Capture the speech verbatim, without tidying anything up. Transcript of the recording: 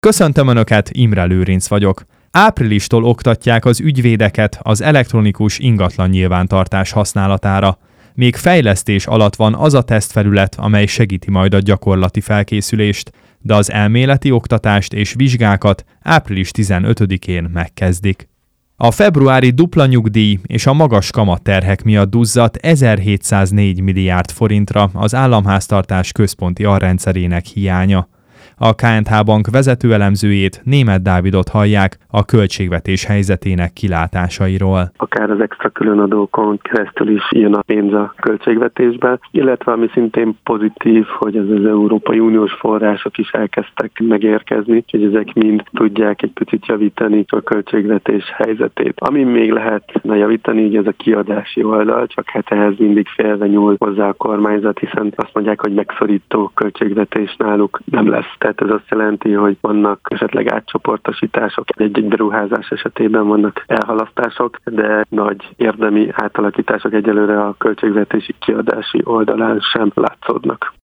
Köszöntöm Önöket, Imre Lőrinc vagyok. Áprilistól oktatják az ügyvédeket az elektronikus ingatlan nyilvántartás használatára. Még fejlesztés alatt van az a tesztfelület, amely segíti majd a gyakorlati felkészülést, de az elméleti oktatást és vizsgákat április tizenötödikén megkezdik. A februári dupla nyugdíj és a magas kamatterhek miatt duzzadt ezerhétszáznégy milliárd forintra az államháztartás központi alrendszerének hiánya. A ká en há Bank vezetőelemzőjét, Németh Dávidot hallják a költségvetés helyzetének kilátásairól. Akár az extra különadókon keresztül is jön a pénz a költségvetésbe, illetve ami szintén pozitív, hogy az, az Európai Uniós források is elkezdtek megérkezni, hogy ezek mind tudják egy picit javítani a költségvetés helyzetét. Ami még lehetne javítani, így ez a kiadási oldal, csak hát ehhez mindig félve nyúl hozzá a kormányzat, hiszen azt mondják, hogy megszorító költségvetés náluk nem lesz. Tehát ez azt jelenti, hogy vannak esetleg átcsoportosítások, egy-egy beruházás esetében vannak elhalasztások, de nagy érdemi átalakítások egyelőre a költségvetési kiadási oldalán sem látszódnak.